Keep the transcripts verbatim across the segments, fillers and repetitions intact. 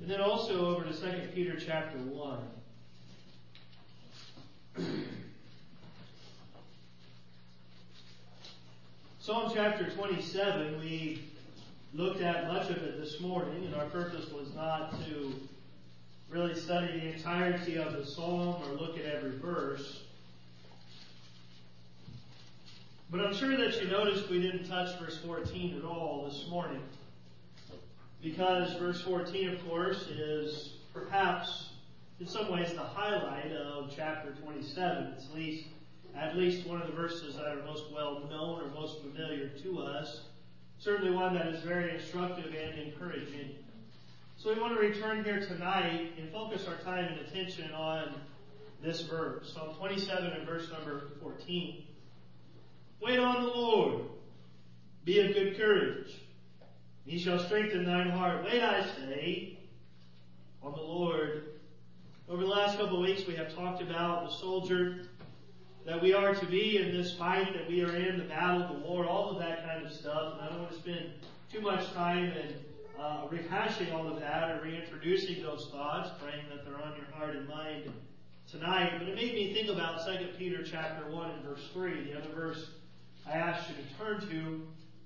And then also over to Second Peter chapter one. Psalm chapter twenty-seven, we looked at much of it this morning, and our purpose was not to really study the entirety of the psalm or look at every verse. But I'm sure that you noticed we didn't touch verse fourteen at all this morning. Because verse fourteen, of course, is perhaps in some ways the highlight of chapter twenty-seven. It's at least, at least one of the verses that are most well known or most familiar to us. Certainly one that is very instructive and encouraging. So we want to return here tonight and focus our time and attention on this verse. Psalm twenty-seven and verse number fourteen. Wait on the Lord. Be of good courage. He shall strengthen thine heart. Wait, I say, on the Lord. Over the last couple of weeks, we have talked about the soldier that we are to be in this fight that we are in, the battle, the war, all of that kind of stuff. And I don't want to spend too much time in uh, rehashing all of that or reintroducing those thoughts, praying that they're on your heart and mind tonight. But it made me think about Second Peter chapter one and verse three, the other verse I asked you to turn to,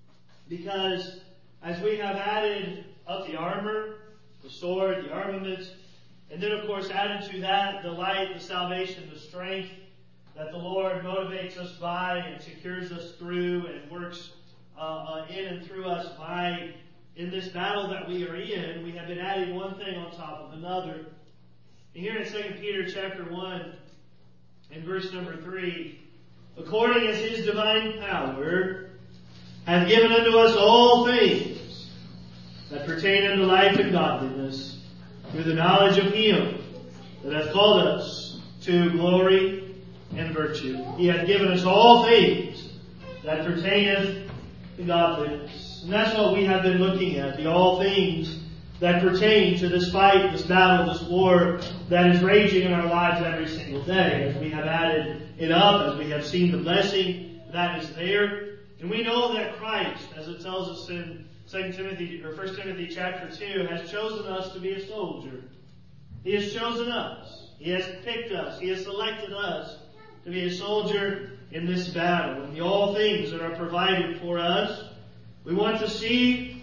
because as we have added up the armor, the sword, the armaments, and then of course added to that the light, the salvation, the strength that the Lord motivates us by and secures us through and works uh, uh, in and through us by in this battle that we are in, we have been adding one thing on top of another. And here in Second Peter chapter one and verse number three, according as his divine power hath given unto us all things that pertain unto life and godliness, through the knowledge of him that hath called us to glory and virtue. He hath given us all things that pertaineth to godliness. And that's what we have been looking at, the all things that pertain to this fight, this battle, this war that is raging in our lives every single day. As we have added it up, as we have seen the blessing that is there. And we know that Christ, as it tells us in Second Timothy or First Timothy chapter two, has chosen us to be a soldier. He has chosen us. He has picked us. He has selected us to be a soldier in this battle. And the all things that are provided for us, we want to see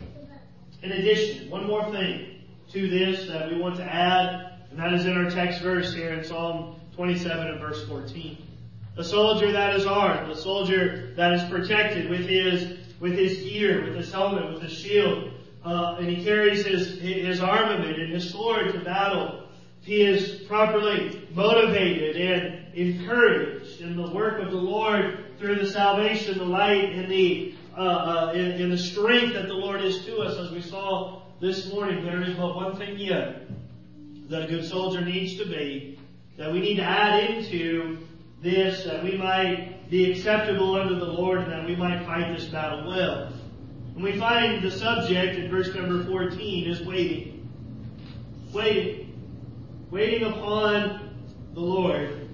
in addition, one more thing to this that we want to add, and that is in our text verse here in Psalm twenty-seven and verse fourteen. A soldier that is armed, a soldier that is protected with his with his gear, with his helmet, with his shield, uh, and he carries his his armament and his sword to battle. He is properly motivated and encouraged in the work of the Lord through the salvation, the light, and the uh, uh, in, in the strength that the Lord is to us. As we saw this morning, there is but one thing yet that a good soldier needs to be, that we need to add into this, that we might be acceptable unto the Lord, and that we might fight this battle well. And we find the subject in verse number fourteen is waiting. Waiting. Waiting upon the Lord.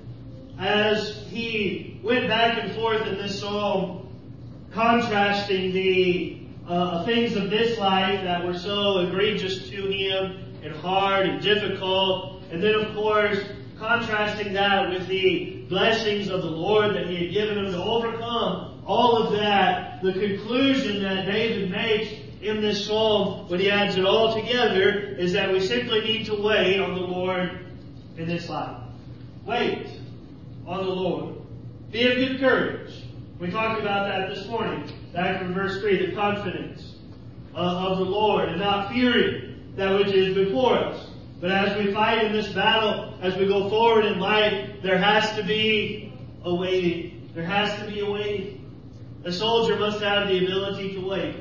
As he went back and forth in this psalm, contrasting the uh, things of this life that were so egregious to him and hard and difficult, and then of course contrasting that with the blessings of the Lord that he had given him to overcome all of that, the conclusion that David makes in this psalm, when he adds it all together, is that we simply need to wait on the Lord in this life. Wait on the Lord. Be of good courage. We talked about that this morning, back from verse three, the confidence uh, of the Lord, and not fearing that which is before us. But as we fight in this battle, as we go forward in life, there has to be a waiting. There has to be a waiting. A soldier must have the ability to wait.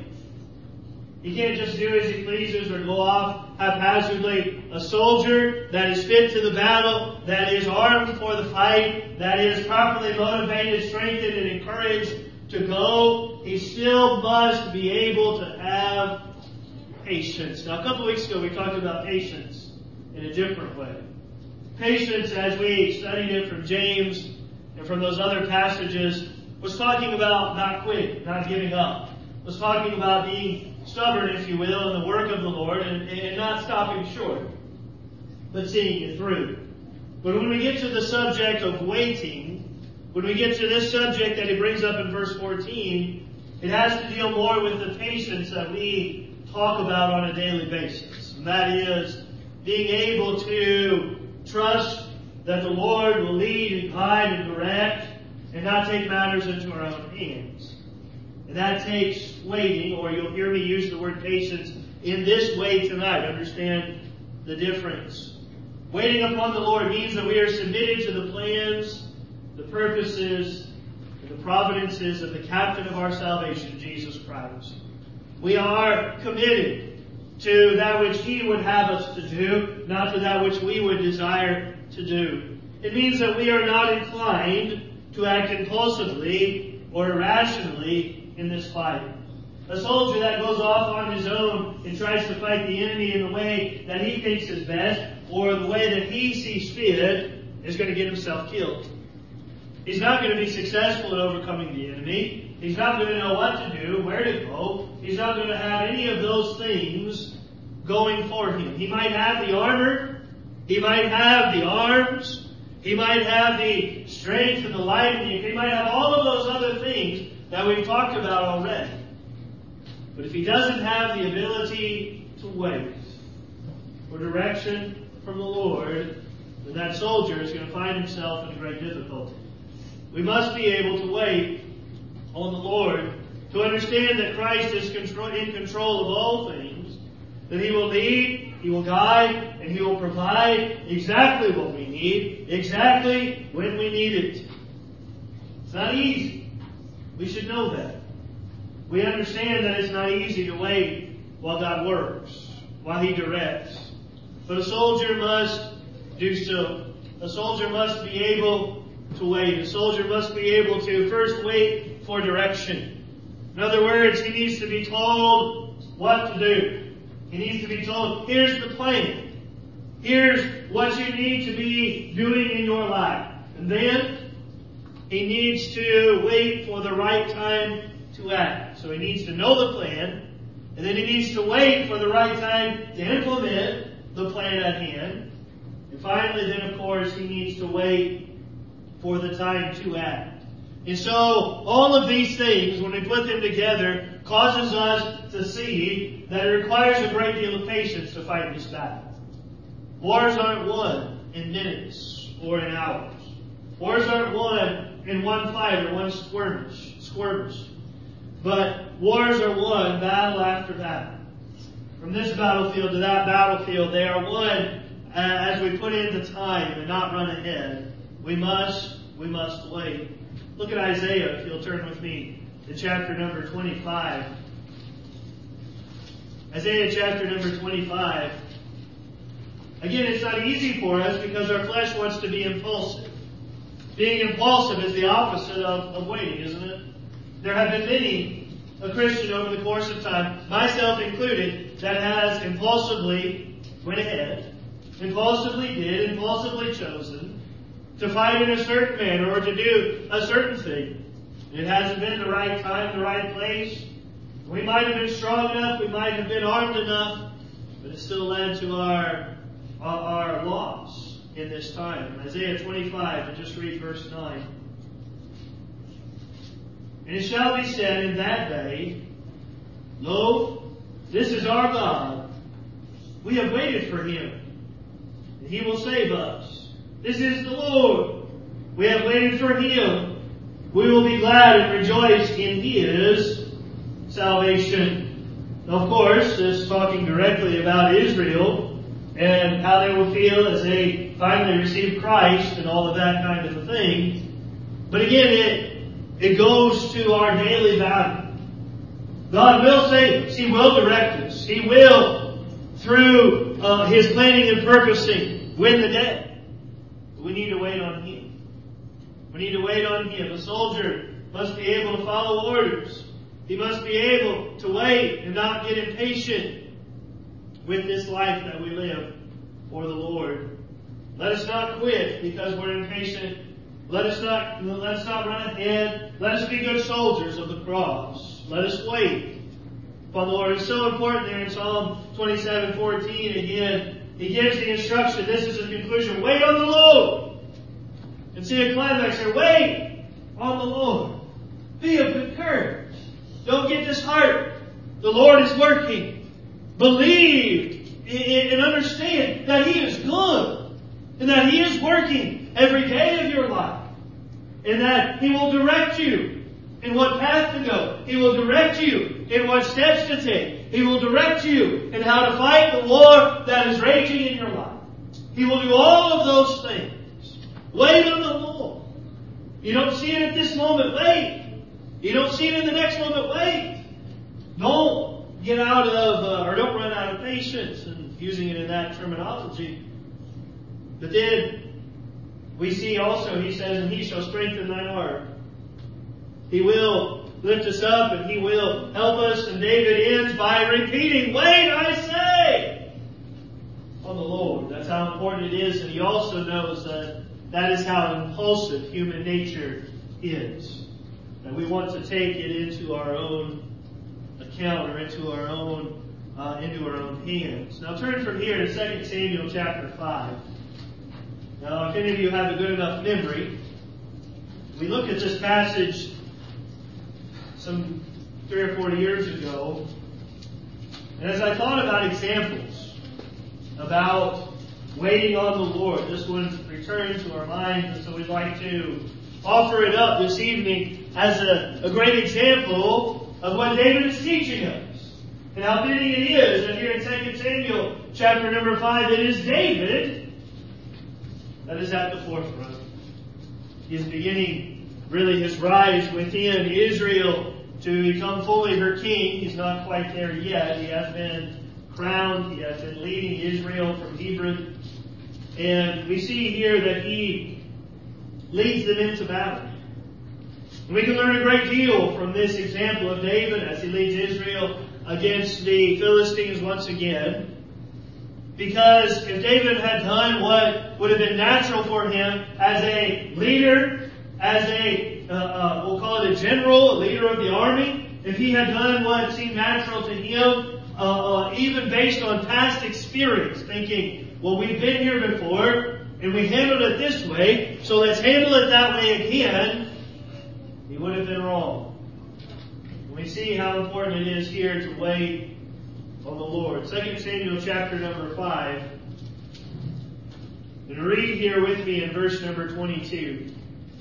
He can't just do as he pleases or go off haphazardly. A soldier that is fit to the battle, that is armed for the fight, that is properly motivated, strengthened, and encouraged to go, he still must be able to have patience. Now, a couple of weeks ago, we talked about patience in a different way. Patience, as we studied it from James and from those other passages, was talking about not quitting, not giving up. Was talking about being stubborn, if you will, in the work of the Lord and, and not stopping short, but seeing it through. But when we get to the subject of waiting, when we get to this subject that he brings up in verse fourteen, it has to deal more with the patience that we talk about on a daily basis. And that is being able to trust that the Lord will lead and guide and direct and not take matters into our own hands. And that takes waiting, or you'll hear me use the word patience in this way tonight. Understand the difference. Waiting upon the Lord means that we are submitted to the plans, the purposes, and the providences of the captain of our salvation, Jesus Christ. We are committed to that which He would have us to do, not to that which we would desire to do. It means that we are not inclined to act impulsively or irrationally in this fight. A soldier that goes off on his own and tries to fight the enemy in the way that he thinks is best, or the way that he sees fit, is going to get himself killed. He's not going to be successful at overcoming the enemy. He's not going to know what to do, where to go. He's not going to have any of those things going for him. He might have the armor. He might have the arms. He might have the strength and the light. And he might have all of those other things that we've talked about already. But if he doesn't have the ability to wait for direction from the Lord, then that soldier is going to find himself in great difficulty. We must be able to wait on the Lord, to understand that Christ is in control of all things, that He will lead, He will guide, and He will provide exactly what we need, exactly when we need it. It's not easy. We should know that. We understand that it's not easy to wait while God works, while He directs. But a soldier must do so. A soldier must be able to wait. A soldier must be able to first wait for direction. In other words, he needs to be told what to do. He needs to be told, here's the plan. Here's what you need to be doing in your life. And then he needs to wait for the right time to act. So he needs to know the plan, and then he needs to wait for the right time to implement the plan at hand. And finally, then, of course, he needs to wait for the time to act. And so, all of these things, when we put them together, causes us to see that it requires a great deal of patience to fight this battle. Wars aren't won in minutes or in hours. Wars aren't won in one fight or one skirmish. skirmish. But wars are won battle after battle. From this battlefield to that battlefield, they are won uh, as we put in the time and not run ahead. We must, we must wait. Look at Isaiah, if you'll turn with me to chapter number twenty-five. Isaiah chapter number twenty-five. Again, it's not easy for us because our flesh wants to be impulsive. Being impulsive is the opposite of, of waiting, isn't it? There have been many, a Christian over the course of time, myself included, that has impulsively went ahead, impulsively did, impulsively chosen to fight in a certain manner or to do a certain thing. It hasn't been the right time, the right place. We might have been strong enough, we might have been armed enough, but it still led to our, our, our loss in this time. Isaiah twenty-five, and just read verse nine. And it shall be said in that day, Lo, this is our God. We have waited for Him, and He will save us. This is the Lord. We have waited for Him. We will be glad and rejoice in His salvation. Now, of course, this is talking directly about Israel and how they will feel as they finally receive Christ and all of that kind of a thing. But again, it, it goes to our daily battle. God will save us. He will direct us. He will, through uh, His planning and purposing, win the day. We need to wait on Him. We need to wait on Him. A soldier must be able to follow orders. He must be able to wait and not get impatient with this life that we live for the Lord. Let us not quit because we're impatient. Let us not, let us not run ahead. Let us be good soldiers of the cross. Let us wait upon the Lord. It's so important there in Psalm twenty-seven fourteen. Again, he gives the instruction. This is the conclusion. Wait on the Lord. And see a climax here. Wait on the Lord. Be of good courage. Don't get disheartened. The Lord is working. Believe and understand that He is good. And that He is working every day of your life. And that He will direct you in what path to go. He will direct you in what steps to take. He will direct you in how to fight the war that is raging in your life. He will do all of those things. Wait on the Lord. You don't see it at this moment, wait. You don't see it in the next moment, wait. Don't get out of, uh, or don't run out of patience, and using it in that terminology. But then we see also, he says, and He shall strengthen thine heart. He will lift us up and He will help us. And David ends by repeating, wait, I say, on the Lord. That's how important it is. And he also knows that that is how impulsive human nature is. And we want to take it into our own account or into our own uh, into our own hands. Now turn from here to Second Samuel chapter five. Now if any of you have a good enough memory, we looked at this passage some three or four years ago. And as I thought about examples about waiting on the Lord, this one returned to our minds, and so we'd like to offer it up this evening as a, a great example of what David is teaching us. And how fitting it is that here in Second Samuel chapter number five, it is David that is at the forefront. He is beginning really his rise within Israel to become fully her king. He's not quite there yet. He has been crowned. He has been leading Israel from Hebron. And we see here that he leads them into battle. And we can learn a great deal from this example of David as he leads Israel against the Philistines once again. Because if David had done what would have been natural for him as a leader, as a, uh, uh, we'll call it a general, a leader of the army, if he had done what seemed natural to him, uh, uh, even based on past experience, thinking, well, we've been here before, and we handled it this way, so let's handle it that way again, he would have been wrong. We see how important it is here to wait on the Lord. Second Samuel chapter number five. And read here with me in verse number twenty-two.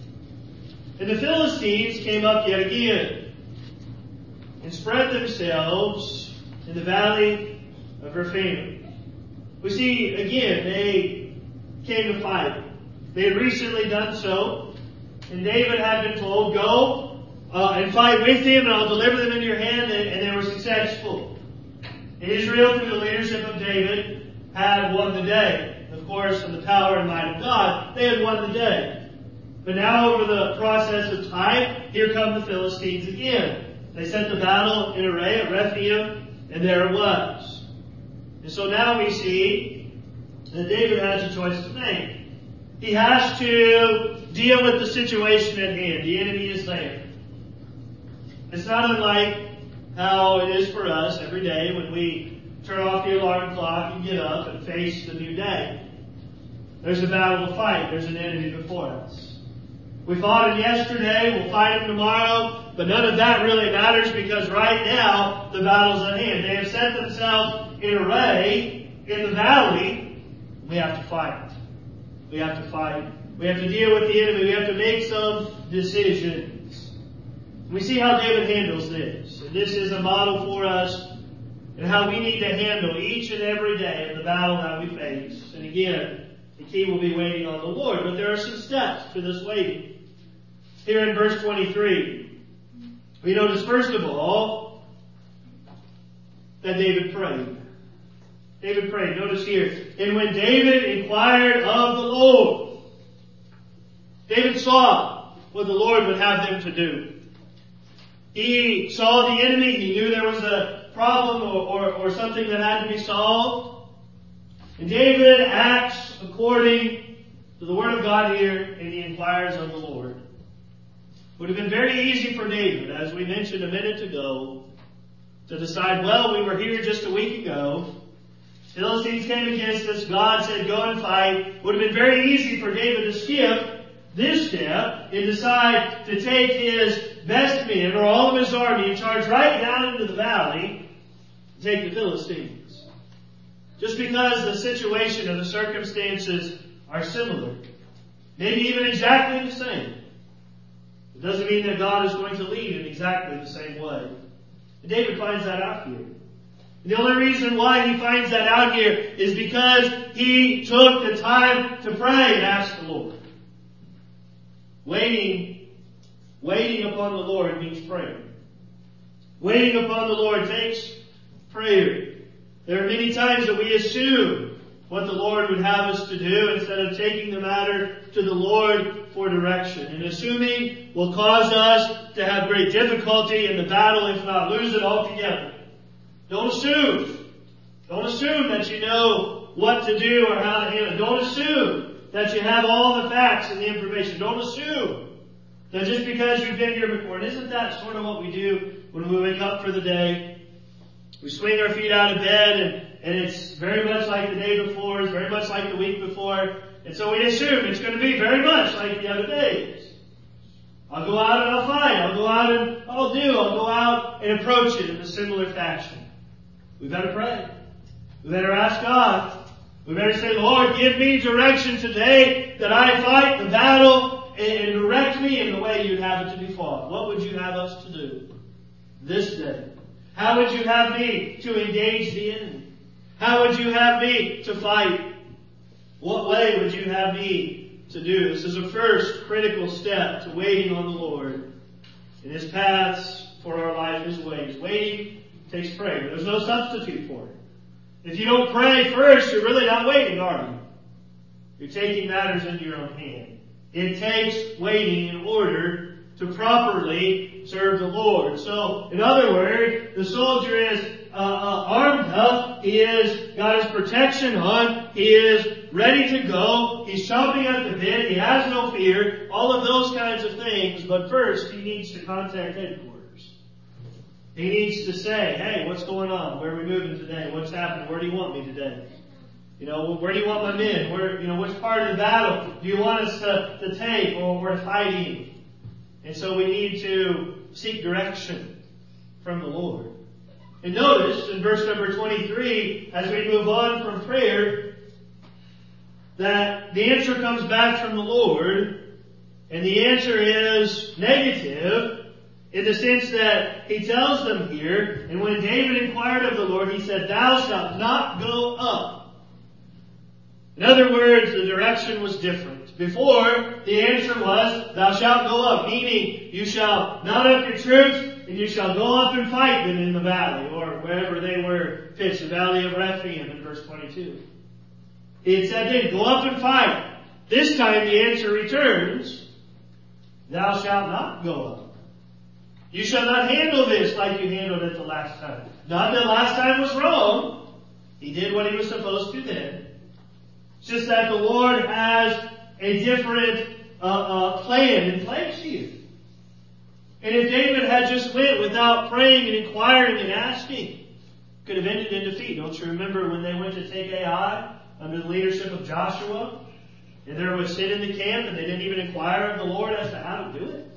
And the Philistines came up yet again, and spread themselves in the valley of Rephaim. We see again, they came to fight. They had recently done so, and David had been told, go uh, and fight with them, and I'll deliver them into your hand, and, and they were successful. Israel, through the leadership of David, had won the day. Of course, in the power and might of God, they had won the day. But now, over the process of time, here come the Philistines again. They set the battle in array at Rephaim, and there it was. And so now we see that David has a choice to make. He has to deal with the situation at hand. The enemy is there. It's not unlike how it is for us every day when we turn off the alarm clock and get up and face the new day. There's a battle to fight. There's an enemy before us. We fought him yesterday. We'll fight him tomorrow. But none of that really matters because right now the battle's at hand. They have set themselves in array in the valley. We have to fight. We have to fight. We have to deal with the enemy. We have to make some decisions. We see how David handles this. And this is a model for us and how we need to handle each and every day of the battle that we face. And again, the key will be waiting on the Lord. But there are some steps to this waiting. Here in verse twenty-three, we notice first of all that David prayed. David prayed. Notice here. And when David inquired of the Lord, David saw what the Lord would have them to do. He saw the enemy. He knew there was a problem or, or, or something that had to be solved. And David acts according to the Word of God here, and he inquires of the Lord. It would have been very easy for David, as we mentioned a minute ago, to decide, well, we were here just a week ago. Philistines came against us. God said, go and fight. It would have been very easy for David to skip this step and decide to take his best men or all of his army and charge right down into the valley and take the Philistines. Just because the situation and the circumstances are similar, maybe even exactly the same, it doesn't mean that God is going to lead in exactly the same way. And David finds that out here. And the only reason why he finds that out here is because he took the time to pray and ask the Lord. Waiting, waiting upon the Lord means prayer. Waiting upon the Lord takes prayer. There are many times that we assume what the Lord would have us to do instead of taking the matter to the Lord for direction. And assuming will cause us to have great difficulty in the battle, if not lose it altogether. Don't assume. Don't assume that you know what to do or how to handle it. Don't assume that you have all the facts and the information. Don't assume that just because you've been here before. And isn't that sort of what we do when we wake up for the day? We swing our feet out of bed and, and it's very much like the day before. It's very much like the week before. And so we assume it's going to be very much like the other days. I'll go out and I'll fight. I'll go out and I'll do. I'll go out and approach it in a similar fashion. We better pray. We better ask God. We better say, Lord, give me direction today that I fight the battle and direct me in the way you'd have it to be fought. What would you have us to do this day? How would you have me to engage the enemy? How would you have me to fight? What way would you have me to do? This is a first critical step to waiting on the Lord. And His paths for our life, His ways. Waiting takes prayer. There's no substitute for it. If you don't pray first, you're really not waiting, are you? You're taking matters into your own hand. It takes waiting in order to properly serve the Lord. So, in other words, the soldier is uh, uh, armed up. He is got his protection on. He is ready to go. He's chomping at the bit. He has no fear. All of those kinds of things. But first, he needs to contact headquarters. He needs to say, hey, what's going on? Where are we moving today? What's happening? Where do you want me today? You know, where do you want my men? Where, you know, which part of the battle do you want us to, to take or we're fighting? And so we need to seek direction from the Lord. And notice in verse number twenty-three, as we move on from prayer, that the answer comes back from the Lord, and the answer is negative, in the sense that he tells them here, and when David inquired of the Lord, he said, thou shalt not go up. In other words, the direction was different. Before, the answer was, thou shalt go up, meaning you shall mount up your troops, and you shall go up and fight them in the valley, or wherever they were pitched, the valley of Rephaim in verse twenty-two. He had said then, go up and fight. This time the answer returns, thou shalt not go up. You shall not handle this like you handled it the last time. Not that last time was wrong. He did what he was supposed to then. It's just that the Lord has a different uh, uh, plan in place here. And if David had just went without praying and inquiring and asking, could have ended in defeat. Don't you remember when they went to take Ai under the leadership of Joshua? And there was sin in the camp and they didn't even inquire of the Lord as to how to do it?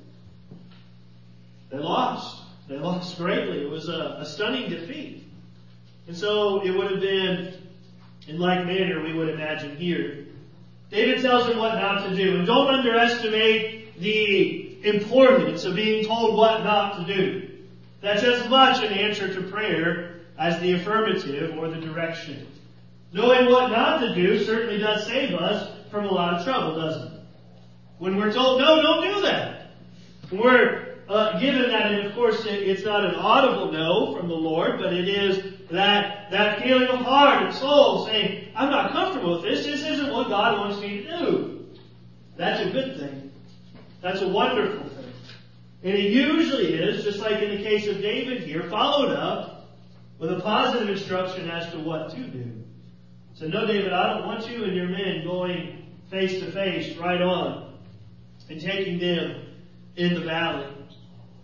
They lost. They lost greatly. It was a, a stunning defeat. And so it would have been, in like manner, we would imagine here. David tells him what not to do. And don't underestimate the importance of being told what not to do. That's as much an answer to prayer as the affirmative or the direction. Knowing what not to do certainly does save us from a lot of trouble, doesn't it? When we're told, no, don't do that. When we're Uh, given that, and of course, it, it's not an audible no from the Lord, but it is that that feeling of heart and soul saying, I'm not comfortable with this. This isn't what God wants me to do. That's a good thing. That's a wonderful thing. And it usually is, just like in the case of David here, followed up with a positive instruction as to what to do. So, no, David, I don't want you and your men going face to face right on and taking them in the valley.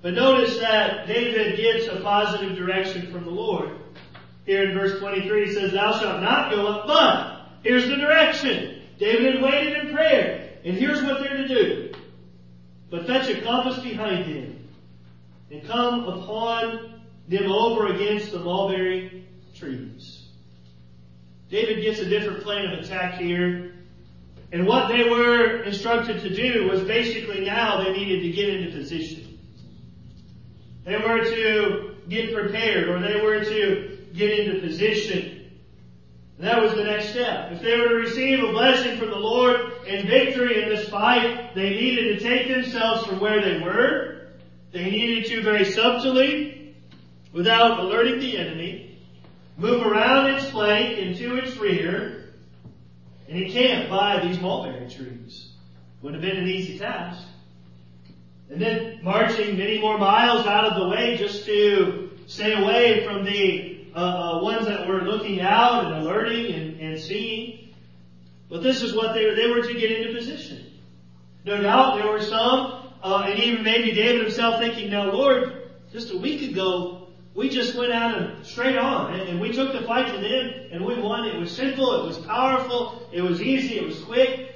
But notice that David gets a positive direction from the Lord. Here in verse twenty-three, he says, thou shalt not go up, but here's the direction. David had waited in prayer, and here's what they're to do. But fetch a compass behind him, and come upon them over against the mulberry trees. David gets a different plan of attack here. And what they were instructed to do was basically now they needed to get into position. They were to get prepared, or they were to get into position. And that was the next step. If they were to receive a blessing from the Lord and victory in this fight, they needed to take themselves from where they were. They needed to very subtly, without alerting the enemy, move around its flank into its rear, and encamp by these mulberry trees. Wouldn't have been an easy task. And then marching many more miles out of the way just to stay away from the uh, uh, ones that were looking out and alerting and, and seeing. But this is what they were. They were to get into position. No doubt there were some, uh, and even maybe David himself thinking, now Lord, just a week ago, we just went out and straight on, and we took the fight to them, and we won. It was simple, it was powerful, it was easy, it was quick.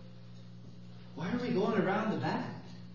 Why are we going around the back?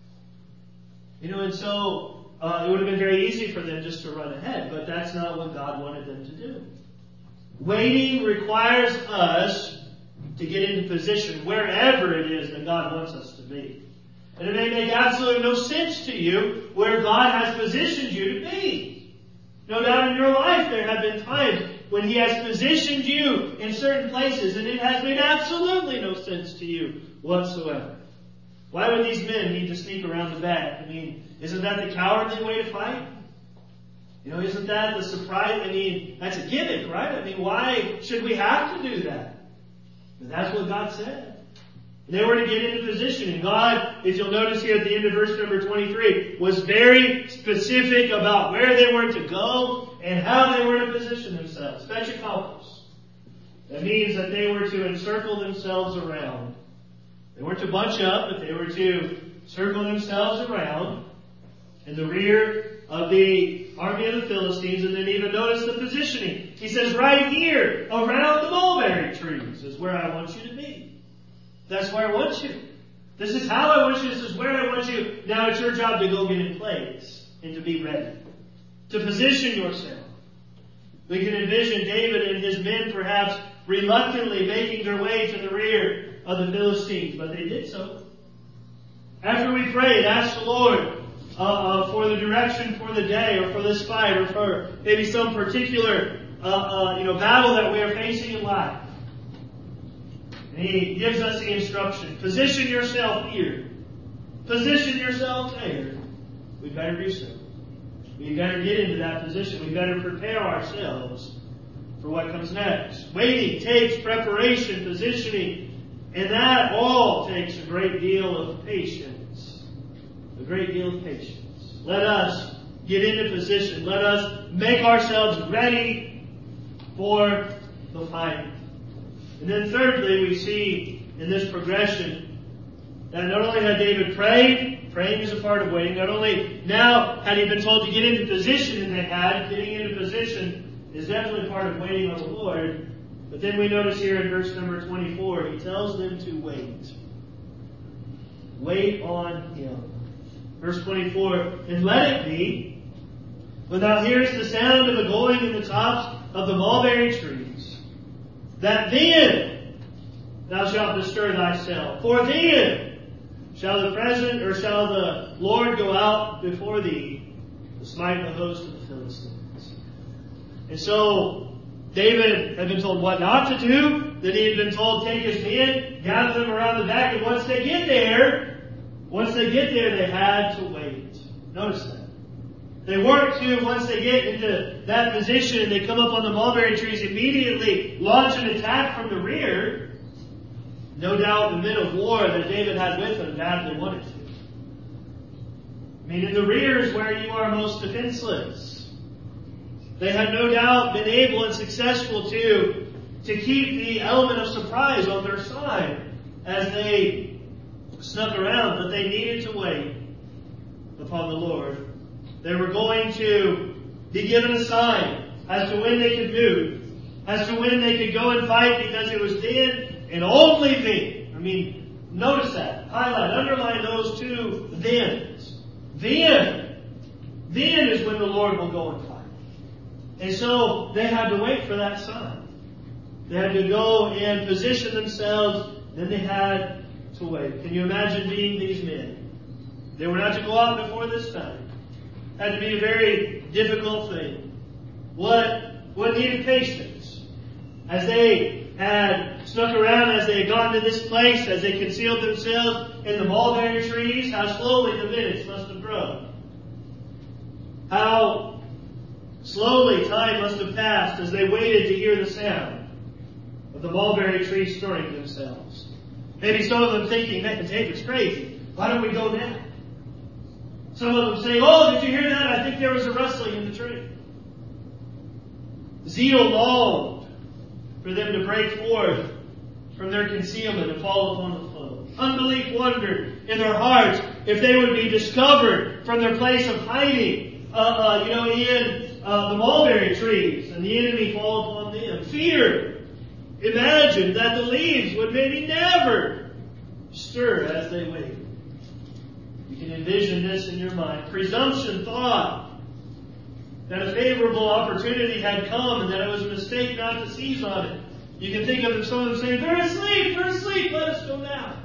You know, and so uh, it would have been very easy for them just to run ahead, but that's not what God wanted them to do. Waiting requires us to get into position wherever it is that God wants us to be. And it may make absolutely no sense to you where God has positioned you to be. No doubt in your life there have been times when He has positioned you in certain places and it has made absolutely no sense to you whatsoever. Why would these men need to sneak around the back? I mean, isn't that the cowardly way to fight? You know, isn't that the surprise? I mean, that's a gimmick, right? I mean, why should we have to do that? But that's what God said. They were to get into position. And God, if you'll notice here at the end of verse number twenty-three, was very specific about where they were to go and how they were to position themselves. Fetch a compass. That means that they were to encircle themselves around. They weren't to bunch up, but they were to circle themselves around in the rear of the army of the Philistines. And then even notice the positioning. He says, right here, around the mulberry trees is where I want you to be. That's where I want you. This is how I want you. This is where I want you. Now it's your job to go get in place and to be ready. To position yourself. We can envision David and his men perhaps reluctantly making their way to the rear of the Philistines, but they did so. After we prayed, asked the Lord uh, uh, for the direction for the day or for this fight or for maybe some particular uh, uh, you know battle that we are facing in life. He gives us the instruction. Position yourself here. Position yourself there. We better do so. We better get into that position. We better prepare ourselves for what comes next. Waiting takes preparation, positioning, and that all takes a great deal of patience. A great deal of patience. Let us get into position. Let us make ourselves ready for the fight. And then thirdly, we see in this progression that not only had David prayed, praying is a part of waiting, not only now had he been told to get into position, and they had, getting into position is definitely part of waiting on the Lord, but then we notice here in verse number twenty-four, he tells them to wait. Wait on Him. Verse twenty-four, and let it be, when thou hearest the sound of a going in the tops of the mulberry trees, that then thou shalt bestir thyself. For then shall the present, or shall the Lord go out before thee to smite the host of the Philistines. And so David had been told what not to do. Then he had been told, take his men, gather them around the back, and once they get there, once they get there, they had to wait. Notice that. They weren't to, once they get into that position and they come up on the mulberry trees, immediately launch an attack from the rear. No doubt the men of war that David had with him badly wanted to. I mean, in the rear is where you are most defenseless. They had no doubt been able and successful to, to keep the element of surprise on their side as they snuck around, but they needed to wait upon the Lord. They were going to be given a sign as to when they could move, as to when they could go and fight, because it was then and only then. I mean, notice that. Highlight, underline those two thens. Then. Then is when the Lord will go and fight. And so they had to wait for that sign. They had to go and position themselves. Then they had to wait. Can you imagine being these men? They were not to go out before this time. Had to be a very difficult thing. What, what needed patience? As they had snuck around, as they had gone to this place, as they concealed themselves in the mulberry trees, how slowly the minutes must have grown. How slowly time must have passed as they waited to hear the sound of the mulberry trees stirring themselves. Maybe some of them thinking, man, David's crazy. Why don't we go now? Some of them saying, oh, did you hear that? I think there was a rustling in the tree. Zeal longed for them to break forth from their concealment and fall upon the foe. Unbelief wondered in their hearts if they would be discovered from their place of hiding, uh, uh, you know, in uh, the mulberry trees, and the enemy fall upon them. Fear imagined that the leaves would maybe never stir as they waited. You can envision this in your mind. Presumption thought that a favorable opportunity had come and that it was a mistake not to seize on it. You can think of some of them saying, they're asleep, they're asleep, let us go now.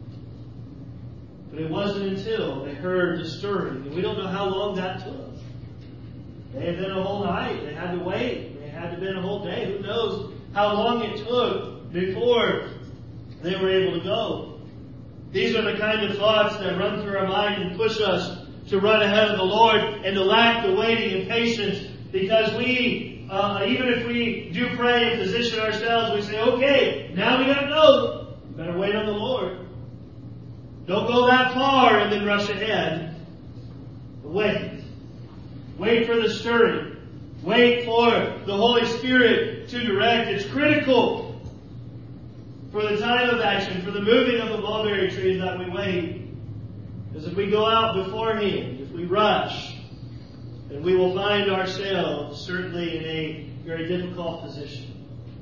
But it wasn't until they heard the stirring, and we don't know how long that took. They had been a whole night, they had to wait, they had to been a whole day, who knows how long it took before they were able to go. These are the kind of thoughts that run through our mind and push us to run ahead of the Lord and to lack the waiting and patience, because we, uh, even if we do pray and position ourselves, we say, okay, now we got to go. Better wait on the Lord. Don't go that far and then rush ahead. But wait. Wait for the stirring. Wait for the Holy Spirit to direct. It's critical for the time of action, for the moving of the mulberry trees, that we wait. Because if we go out beforehand, if we rush, then we will find ourselves certainly in a very difficult position.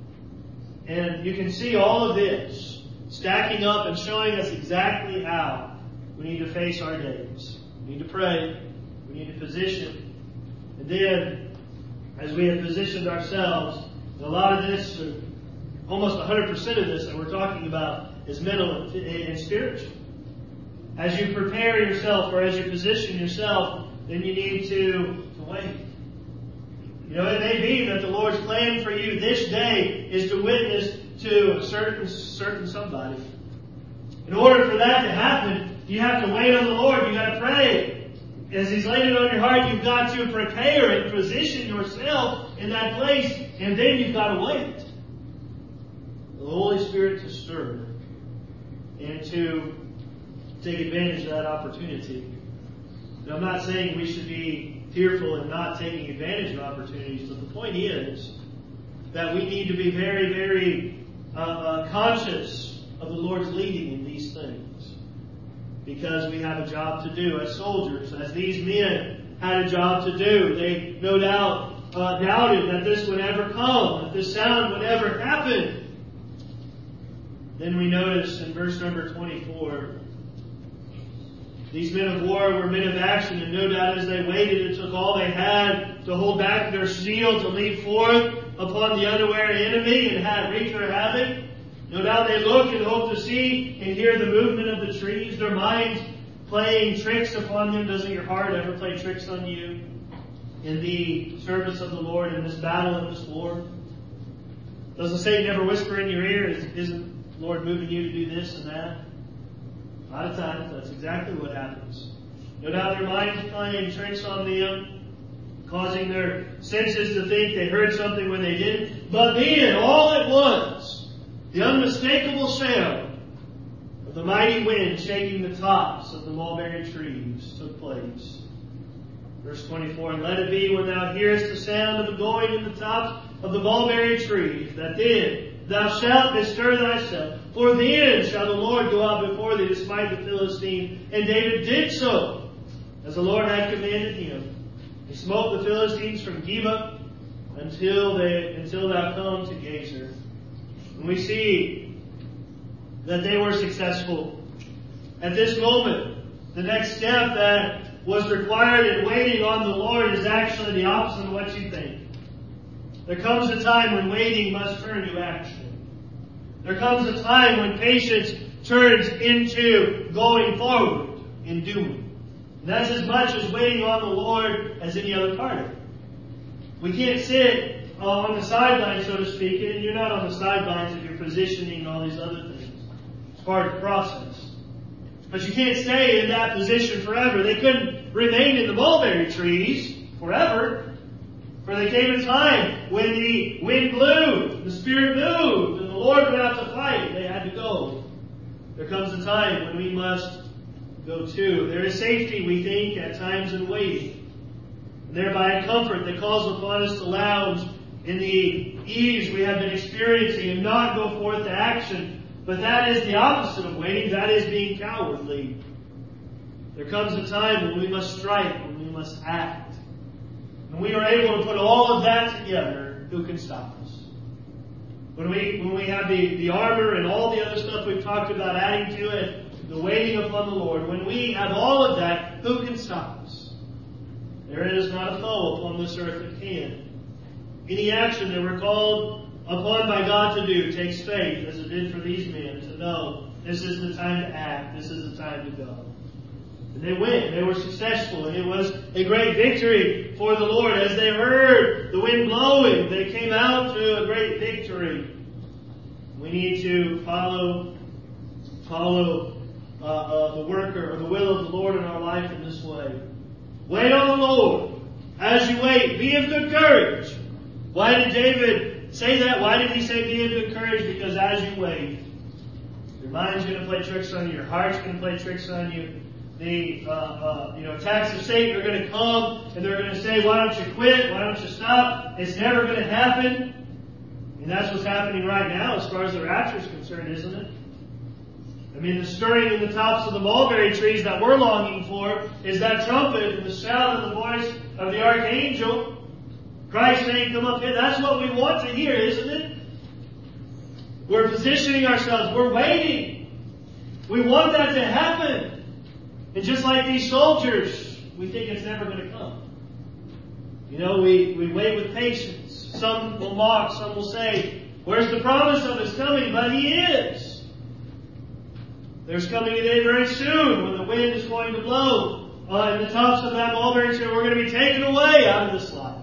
And you can see all of this stacking up and showing us exactly how we need to face our days. We need to pray. We need to position. And then, as we have positioned ourselves, a lot of this, almost one hundred percent of this that we're talking about, is mental and spiritual. As you prepare yourself, or as you position yourself, then you need to, to wait. You know, it may be that the Lord's plan for you this day is to witness to a certain, certain somebody. In order for that to happen, you have to wait on the Lord. You've got to pray. As He's laid it on your heart, you've got to prepare and position yourself in that place, and then you've got to wait. The Holy Spirit to stir and to take advantage of that opportunity. And I'm not saying we should be fearful and not taking advantage of opportunities, but the point is that we need to be very, very uh, uh, conscious of the Lord's leading in these things. Because we have a job to do as soldiers, as these men had a job to do. They no doubt uh, doubted that this would ever come, that this sound would ever happen. Then we notice in verse number twenty-four, these men of war were men of action, and no doubt as they waited, it took all they had to hold back their zeal to lead forth upon the unaware enemy and have, wreak their havoc. No doubt they looked and hoped to see and hear the movement of the trees, their minds playing tricks upon them. Doesn't your heart ever play tricks on you in the service of the Lord, in this battle, in this war? Doesn't Satan ever whisper in your ear, isn't the Lord moving you to do this and that? A lot of times, that's exactly what happens. No doubt their minds playing tricks on them, causing their senses to think they heard something when they didn't. But then, all at once, the unmistakable sound of the mighty wind shaking the tops of the mulberry trees took place. Verse twenty-four, and let it be when thou hearest the sound of the going in the tops of the mulberry trees, that then thou shalt bestir thyself, for then shall the Lord go out before thee to smite the Philistine. And David did so, as the Lord had commanded him. He smote the Philistines from Geba until they until thou come to Gazer. And we see that they were successful. At this moment, the next step that was required in waiting on the Lord is actually the opposite of what you think. There comes a time when waiting must turn to action. There comes a time when patience turns into going forward in doing. And that's as much as waiting on the Lord as any other part of it. We can't sit uh, on the sidelines, so to speak, and you're not on the sidelines if you're positioning and all these other things. It's part of the process. But you can't stay in that position forever. They couldn't remain in the mulberry trees forever. For there came a time when the wind blew, the Spirit moved, and the Lord went out to fight. They had to go. There comes a time when we must go too. There is safety, we think, at times in waiting. And thereby a comfort that calls upon us to lounge in the ease we have been experiencing and not go forth to action. But that is the opposite of waiting. That is being cowardly. There comes a time when we must strike, when we must act. When we are able to put all of that together, who can stop us? When we when we have the, the armor and all the other stuff we've talked about adding to it, the waiting upon the Lord, when we have all of that, who can stop us? There is not a foe upon this earth that can. Any action that we're called upon by God to do takes faith, as it did for these men, to know this is the time to act, this is the time to go. And they went, they were successful, and it was a great victory for the Lord. As they heard the wind blowing, they came out to a great victory. We need to follow, follow uh, uh, the work or the will of the Lord in our life in this way. Wait on the Lord. As you wait, be of good courage. Why did David say that? Why did he say be of good courage? Because as you wait, your mind's going to play tricks on you. Your heart's going to play tricks on you. The uh, uh, you know attacks of Satan are going to come, and they're going to say, "Why don't you quit? Why don't you stop? It's never going to happen." And that's what's happening right now, as far as the rapture is concerned, isn't it? I mean, the stirring in the tops of the mulberry trees that we're longing for is that trumpet and the sound of the voice of the archangel, Christ saying, "Come up here." That's what we want to hear, isn't it? We're positioning ourselves. We're waiting. We want that to happen. And just like these soldiers, we think it's never going to come. You know, we, we wait with patience. Some will mock, some will say, "Where's the promise of His coming?" But He is. There's coming a day very soon when the wind is going to blow uh, in the tops of that mulberry tree. We're going to be taken away out of this life.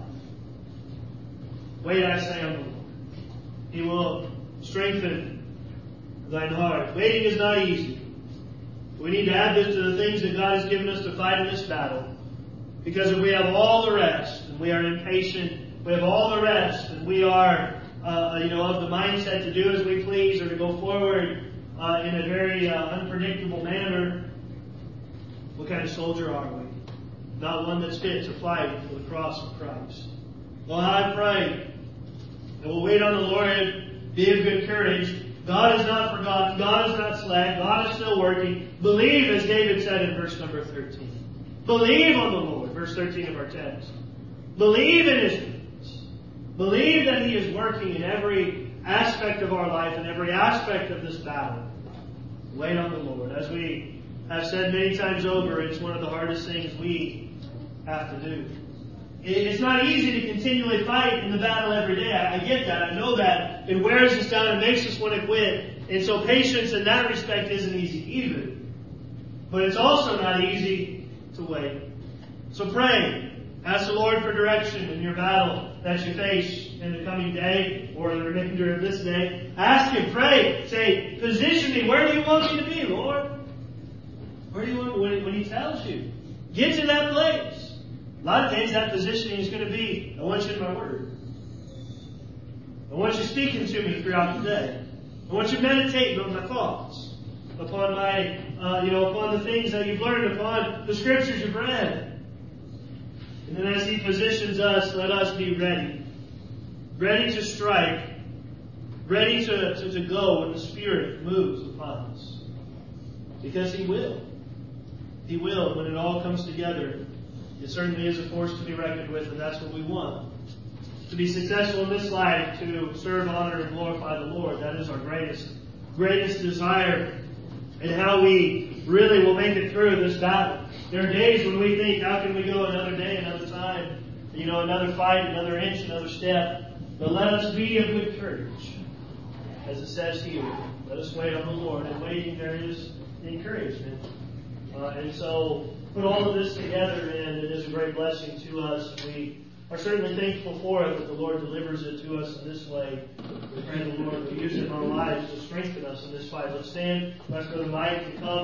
Wait, I say, on the Lord. He will strengthen thine heart. Waiting is not easy. We need to add this to the things that God has given us to fight in this battle. Because if we have all the rest, and we are impatient, we have all the rest, and we are, uh, you know, of the mindset to do as we please or to go forward uh, in a very uh, unpredictable manner, what kind of soldier are we? Not one that's fit to fight for the cross of Christ. Well, I pray that we'll wait on the Lord, be of good courage. God is not forgotten. God is not slack. God is still working. Believe, as David said in verse number thirteen. Believe on the Lord, verse thirteen of our text. Believe in His goodness. Believe that He is working in every aspect of our life and every aspect of this battle. Wait on the Lord. As we have said many times over, it's one of the hardest things we have to do. It's not easy to continually fight in the battle every day. I get that. I know that. It wears us down and makes us want to quit. And so patience in that respect isn't easy either. But it's also not easy to wait. So pray. Ask the Lord for direction in your battle that you face in the coming day or the remainder of this day. Ask Him. Pray. Say, position me. Where do you want me to be, Lord? Where do you want me? When He tells you. Get to that place. A lot of days that positioning is going to be, I want you in my Word. I want you speaking to me throughout the day. I want you meditating on my thoughts, upon my, uh, you know, upon the things that you've learned, upon the Scriptures you've read. And then as He positions us, let us be ready. Ready to strike. Ready to, to, to go when the Spirit moves upon us. Because He will. He will when it all comes together. It certainly is a force to be reckoned with, and that's what we want. To be successful in this life, to serve, honor, and glorify the Lord. That is our greatest, greatest desire. And how we really will make it through this battle. There are days when we think, how can we go another day, another time, you know, another fight, another inch, another step. But let us be of good courage. As it says here, let us wait on the Lord. And waiting, there is encouragement. Uh, and so, put all of this together, and it is a great blessing to us. We are certainly thankful for it, that the Lord delivers it to us in this way. We pray the Lord will use it in our lives to strengthen us in this fight. Let's stand. Let's go to Mike to come.